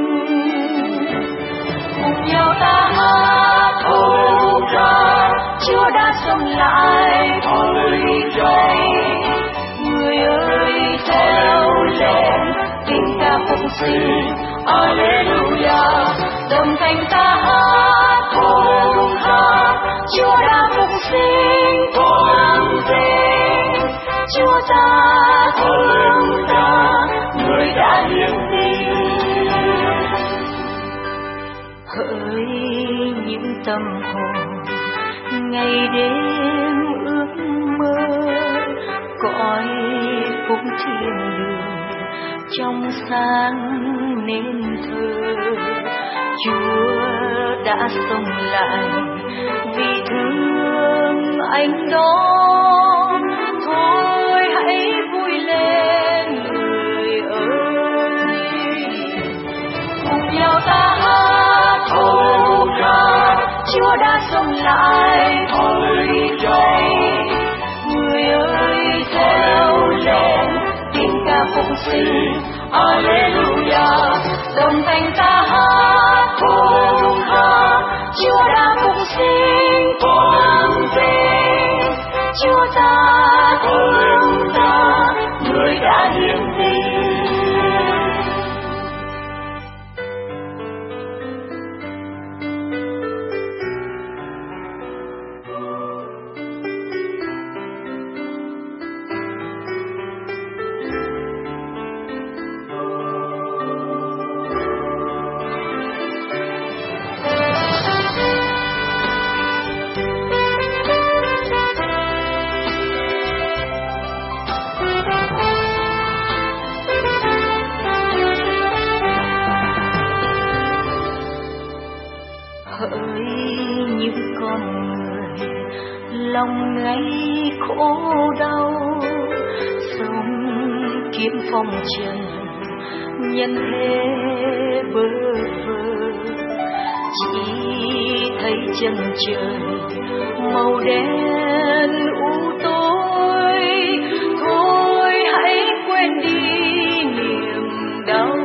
Speaker 10: cùng nhau ta hát hô ra, Chúa đã sống lại thôi đây. Người ơi theo lên kinh ca phụng sinh, Alleluia, đồng thanh ta hát hô ra, Chúa đã phụng sinh quang vinh. Chúa ta thương ta, người đã hiến tình. Hỡi những tâm hồn ngày đêm ước cõi phúc thiên đường trong sáng nên thơ. Chúa đã sống lại vì thương anh đó. Thôi hãy vui lên người ơi, cùng nhau ta hát Hallelujah. Chúa đã sống lại, Hallelujah. Người ơi theo lên tiếng ca phục sinh, Hallelujah. Đồng thanh ta hát Hallelujah. Chúa đã phục sinh, quang vinh. Chúa ta thương ta, người đã hiển linh. Lòng ngày khổ đau, sống kiếm phong trần, nhân thế bơ vơ, chỉ thấy chân trời màu đen u tối. Thôi hãy quên đi niềm đau,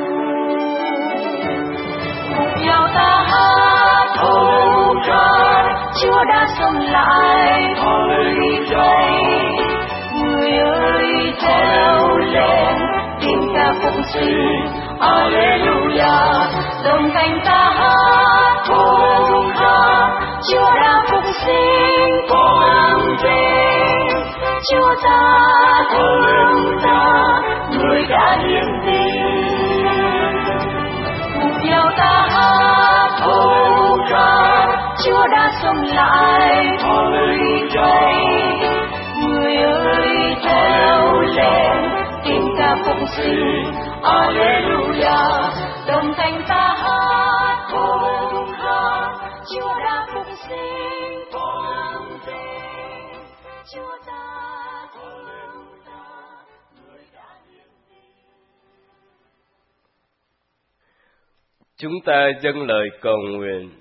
Speaker 10: cùng nhau ta hát Hallelujah. Chúa đã sống lại, Hallelujah. Người ơi theo lên tiếng ca phục sinh, Hallelujah. Đồng thanh ta hát Hallelujah. Chúa đã phục sinh, quang vinh. Chúa ta thương ta, người đã hiển linh. Cùng nhau ta hát Hallelujah. Chúa đã sống lại, Hallelujah. Người ơi theo lên tiếng ca phục sinh, Hallelujah. Đồng thanh ta hát Hallelujah. Chúa đã phục sinh, quang vinh. Chúa ta thương ta, người đã hiển linh.
Speaker 3: Chúng ta dâng lời cầu nguyện.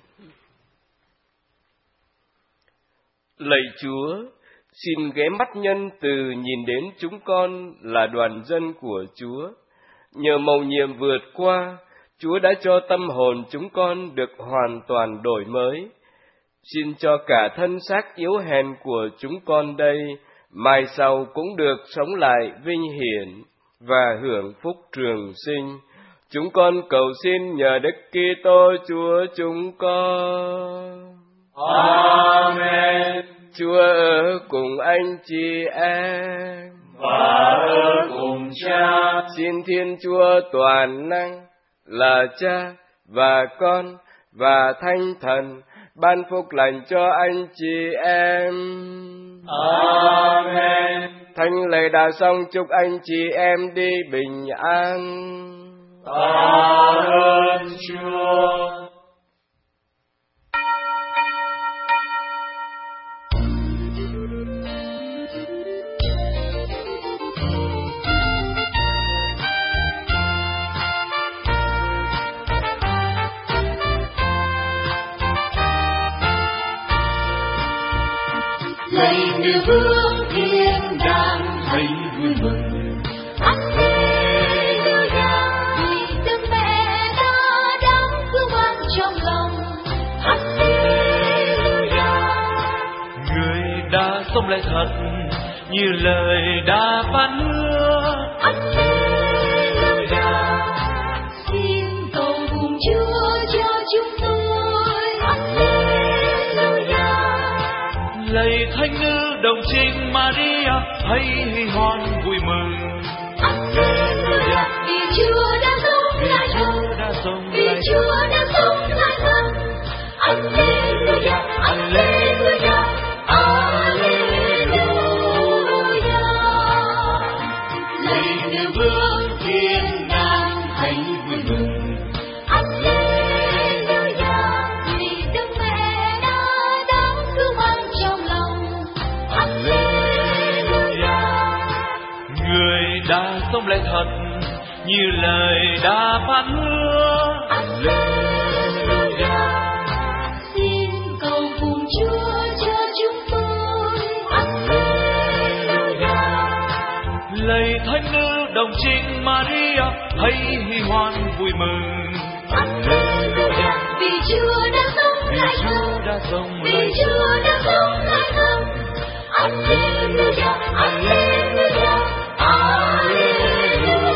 Speaker 3: Lạy Chúa, xin ghé mắt nhân từ nhìn đến chúng con là đoàn dân của Chúa. Nhờ mầu nhiệm vượt qua, Chúa đã cho tâm hồn chúng con được hoàn toàn đổi mới. Xin cho cả thân xác yếu hèn của chúng con đây, mai sau cũng được sống lại vinh hiển và hưởng phúc trường sinh. Chúng con cầu xin nhờ Đức Kitô Chúa chúng con.
Speaker 4: Amen.
Speaker 3: Chúa ở cùng anh chị em
Speaker 4: và ở cùng Cha.
Speaker 3: Xin Thiên Chúa toàn năng là Cha và Con và Thánh Thần ban phúc lành cho anh chị em.
Speaker 4: Amen.
Speaker 3: Thánh lễ đã xong, chúc anh chị em đi bình an.
Speaker 4: Tạ ơn Chúa.
Speaker 10: Lạy nữ vương thiên đàng, hãy vui mừng. Alleluia, vì Đức Mẹ đã đáng cứu ban trong lòng. Alleluia,
Speaker 2: Người đã sống lại thật như lời đã phán hứa.
Speaker 10: Alleluia, xin cầu cùng Chúa cho chúng tôi. Alleluia,
Speaker 2: Lạy Thánh Nữ đồng trinh Maria, hãy hoan vui mừng.
Speaker 10: Alleluia, vì Chúa đã sống lại thật, vì Chúa đã sống lại thật. Alleluia, Alleluia, Alleluia.
Speaker 2: lại thật như lời đã phán hứa.
Speaker 10: Alleluia. Xin cầu cùng Chúa cho chúng tôi. Alleluia.
Speaker 2: Lạy thánh nữ đồng trinh Maria, hãy hy hoan vui mừng.
Speaker 10: Alleluia. Vì Chúa đã sống lại thật. Vì Chúa đã sống lại thật. Alleluia. Alleluia. Alleluia.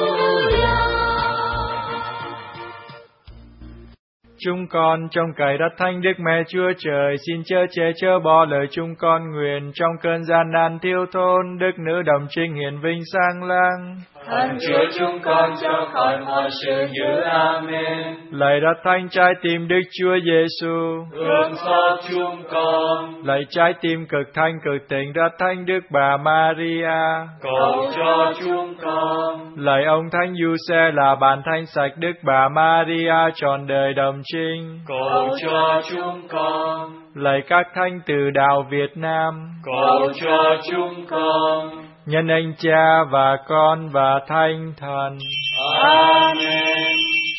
Speaker 11: Chúng con trong cậy đất thánh Đức Mẹ Chúa Trời, xin chớ che chớ bỏ lời chúng con nguyện trong cơn gian nan thiếu thốn, Đức Nữ Đồng Trinh hiển vinh sang lang.
Speaker 4: Thần Chúa chúng con cho khỏi mọi sự dữ. Amen.
Speaker 11: Lạy đất thánh trái tim Đức Chúa Giêsu,
Speaker 4: thương xót chúng con.
Speaker 11: Lạy trái tim cực thanh cực tịnh đất thánh Đức Bà Maria,
Speaker 4: cầu cho chúng con.
Speaker 11: Lạy ông Thánh Giuse là bàn thánh sạch Đức Bà Maria trọn đời đồng trinh,
Speaker 4: cầu cho chúng con.
Speaker 11: Lạy các thánh từ đạo Việt Nam,
Speaker 4: cầu cho chúng con.
Speaker 11: Nhân anh Cha và Con và Thánh Thần.
Speaker 4: Amen.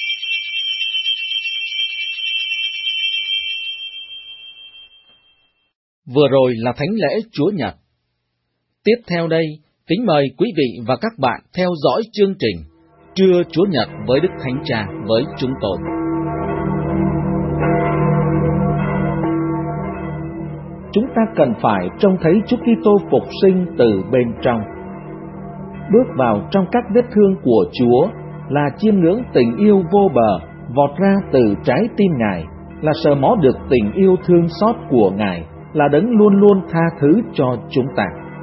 Speaker 1: Vừa rồi là thánh lễ Chúa Nhật. Tiếp theo đây, kính mời quý vị và các bạn theo dõi chương trình Trưa Chúa Nhật với Đức Thánh Cha với chúng tôi. Chúng ta cần phải trông thấy Chúa Kitô phục sinh từ bên trong. Bước vào trong các vết thương của Chúa là chiêm ngưỡng tình yêu vô bờ vọt ra từ trái tim Ngài, là sờ mó được tình yêu thương xót của Ngài, là đấng luôn luôn tha thứ cho chúng ta.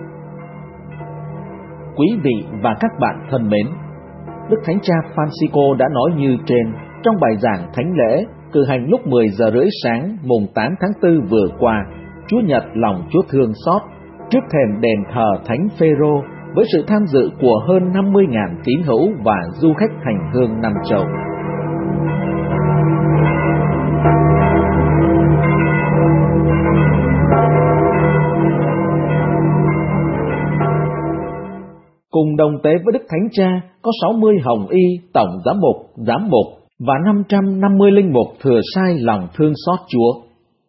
Speaker 1: Quý vị và các bạn thân mến, Đức Thánh Cha Francisco đã nói như trên trong bài giảng thánh lễ cử hành lúc mười giờ rưỡi sáng mùng tám tháng tư vừa qua, Chúa Nhật lòng Chúa thương xót, trước thềm đền thờ Thánh Phêrô với sự tham dự của hơn năm mươi nghìn tín hữu và du khách hành hương năm châu. Cùng đồng tế với Đức Thánh Cha có sáu mươi hồng y, tổng giám mục, giám mục và năm trăm năm mươi linh mục thừa sai lòng thương xót Chúa.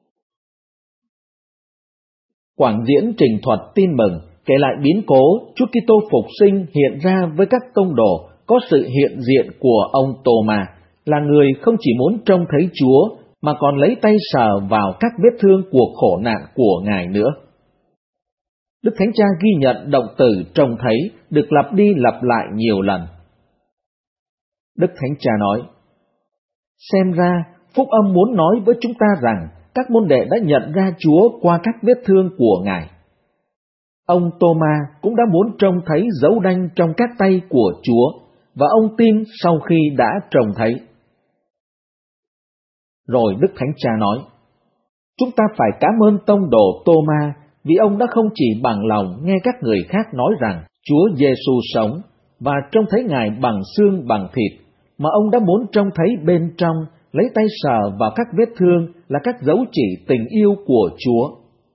Speaker 1: Quảng diễn trình thuật tin mừng kể lại biến cố Chúa Kitô phục sinh hiện ra với các tông đồ có sự hiện diện của ông Tô-ma, là người không chỉ muốn trông thấy Chúa mà còn lấy tay sờ vào các vết thương cuộc khổ nạn của Ngài nữa. Đức Thánh Cha ghi nhận động từ trông thấy được lặp đi lặp lại nhiều lần. Đức Thánh Cha nói, xem ra Phúc Âm muốn nói với chúng ta rằng các môn đệ đã nhận ra Chúa qua các vết thương của Ngài. Ông Tô-ma cũng đã muốn trông thấy dấu đanh trong các tay của Chúa, và ông tin sau khi đã trông thấy. Rồi Đức Thánh Cha nói, chúng ta phải cảm ơn tông đồ Tô-ma vì ông đã không chỉ bằng lòng nghe các người khác nói rằng Chúa Giêsu sống và trông thấy Ngài bằng xương bằng thịt, mà ông đã muốn trông thấy bên trong, lấy tay sờ vào các vết thương là các dấu chỉ tình yêu của Chúa.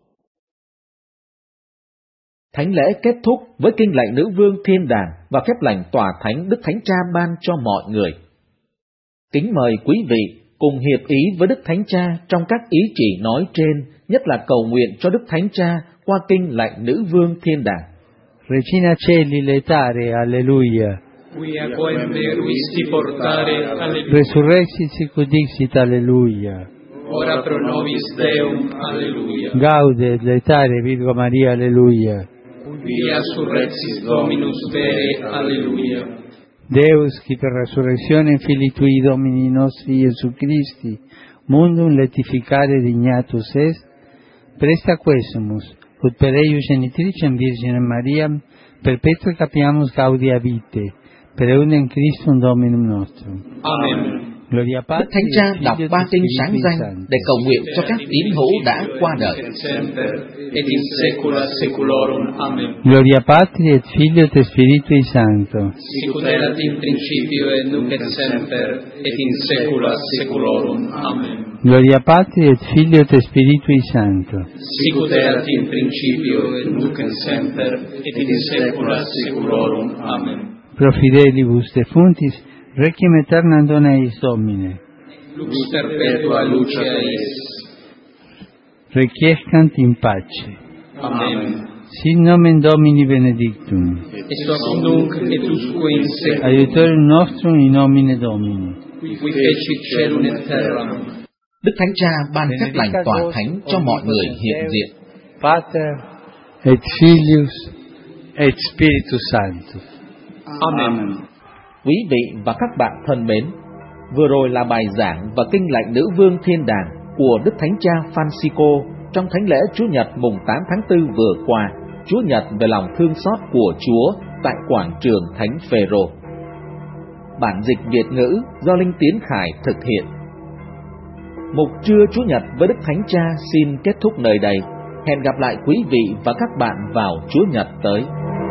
Speaker 1: Thánh lễ kết thúc với kinh lạy Nữ Vương Thiên Đàng và phép lành tòa thánh Đức Thánh Cha ban cho mọi người. Kính mời quý vị cùng hiệp ý với Đức Thánh Cha trong các ý chỉ nói trên, nhất là cầu nguyện cho Đức Thánh Cha qua kinh lạy Nữ Vương Thiên Đàng.
Speaker 12: Regina Celi letare, alleluia.
Speaker 13: Quia quem meruisti portare, alleluia.
Speaker 12: Resurrexit sicut dixit, alleluia.
Speaker 13: Ora pro nobis Deum, alleluia.
Speaker 12: Gaude et letare Virgo Maria, alleluia.
Speaker 13: Via surrexis Dominus vere, alleluia.
Speaker 12: Deus, qui per resurrectione Filii Tui Domini nostri Iesu Christi, mundum letificare dignatus est, presta quesumus, ut per eius genitricem Virginem Mariam, perpetua capiamus gaudia vitae, per eundem Christum Dominum nostrum.
Speaker 13: Amen.
Speaker 1: Đức Thánh Cha đọc ba kinh sáng danh để cầu nguyện cho các tín hữu đã qua đời.
Speaker 13: Et in saecula saeculorum. Amen.
Speaker 12: Gloria Patri et Filio et Spiritui Sancto.
Speaker 13: Sicut erat in principio et nunc et semper et in saecula saeculorum. Amen.
Speaker 12: Gloria Patri et Filio et Spiritui Sancto.
Speaker 13: Sicut erat in principio et nunc et semper et in saecula saeculorum. Amen.
Speaker 12: pro fidelibus defuntis, requiem aeternam dona eis Domine.
Speaker 13: Lux perpetua luce eis.
Speaker 12: Requiescant in pace.
Speaker 13: Amen.
Speaker 12: Sit nomen Domini benedictum.
Speaker 13: Et hoc nunc et usque in seculum.
Speaker 12: Aiutorium nostrum in nomine Domini.
Speaker 13: Qui fecit caelum et terram.
Speaker 1: Đức Thánh Cha ban phép lành tỏa thánh cho mọi người hiện diện.
Speaker 12: Pater et Filius et Spiritus Sanctus.
Speaker 13: Amen.
Speaker 1: Quý vị và các bạn thân mến, vừa rồi là bài giảng và kinh lệnh Nữ Vương Thiên Đàng của Đức Thánh Cha Francisco trong thánh lễ Chúa Nhật mùng tám tháng tư vừa qua, Chúa Nhật về lòng thương xót của Chúa tại quảng trường Thánh Phêrô. Bản dịch Việt ngữ do Linh Tiến Khải thực hiện. Mục trưa Chúa Nhật với Đức Thánh Cha xin kết thúc nơi đây. Hẹn gặp lại quý vị và các bạn vào Chúa Nhật tới.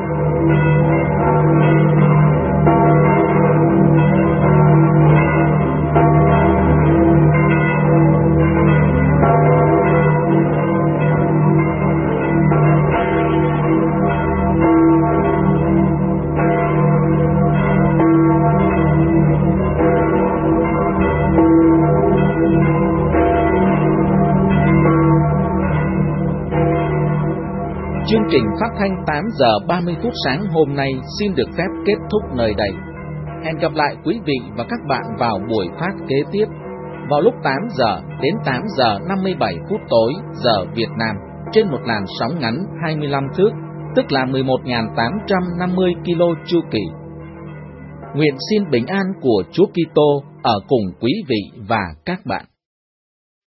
Speaker 1: Chương trình phát thanh tám giờ ba mươi phút sáng hôm nay xin được phép kết thúc nơi đây. Hẹn gặp lại quý vị và các bạn vào buổi phát kế tiếp vào lúc tám giờ đến tám giờ năm mươi bảy phút tối giờ Việt Nam trên một làn sóng ngắn hai mươi lăm thước, tức là mười một nghìn tám trăm năm mươi ki lô chu kỳ. Nguyện xin bình an của Chúa Kitô ở cùng quý vị và các bạn.